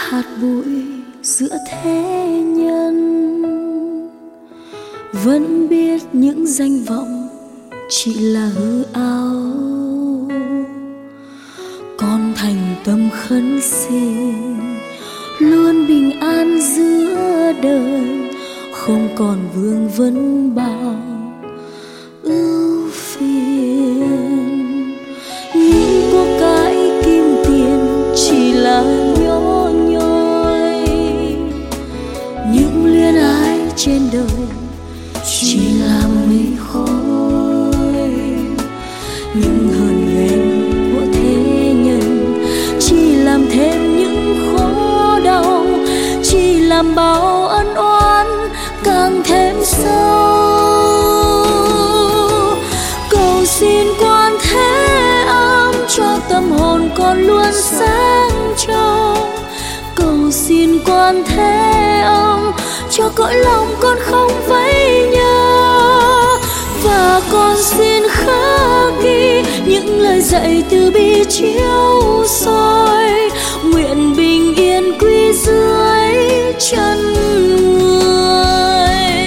hạt bụi giữa thế nhân, vẫn biết những danh vọng chỉ là hư ảo. Con thành tâm khấn xin luôn bình an giữa đời, không còn vương vấn bao ưu phiền. Những của cải kim tiền chỉ là nhỏ nhoi, những luyến ái trên đời chỉ là mây khói. Những hờn ghen của thế nhân chỉ làm thêm những khổ đau, chỉ làm bao ân oán càng thêm sâu. Cầu xin Quan Thế Âm cho tâm hồn con luôn sáng trong. Cầu xin Quan Thế Âm cho cõi lòng con không vẫy nhớ. Và con xin khắc ghi những lời dạy từ bi chiếu soi, nguyện bình yên quy dưới chân người.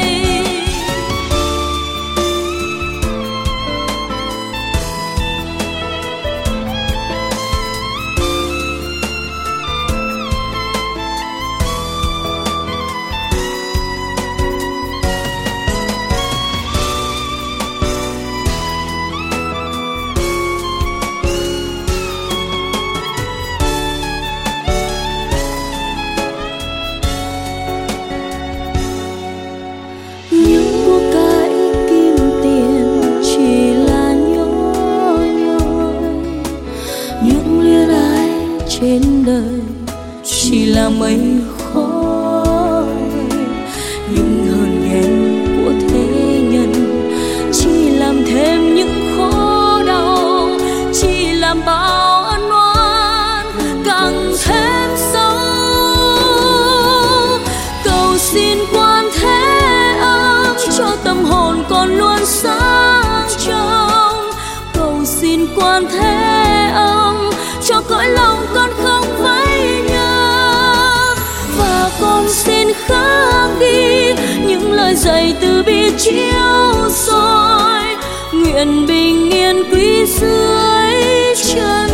Trên đời chỉ là mây khói, những hờn ghen của thế nhân chỉ làm thêm những khổ đau, chỉ làm bao ân oán càng thêm sâu. Cầu xin Quan Thế Âm cho tâm hồn con luôn sáng trong. Cầu xin Quan Thế Âm cho cõi lòng con không vẫy nhớ. Và con xin khắc ghi những lời dạy từ bi chiếu soi, nguyện bình yên quý dưới chân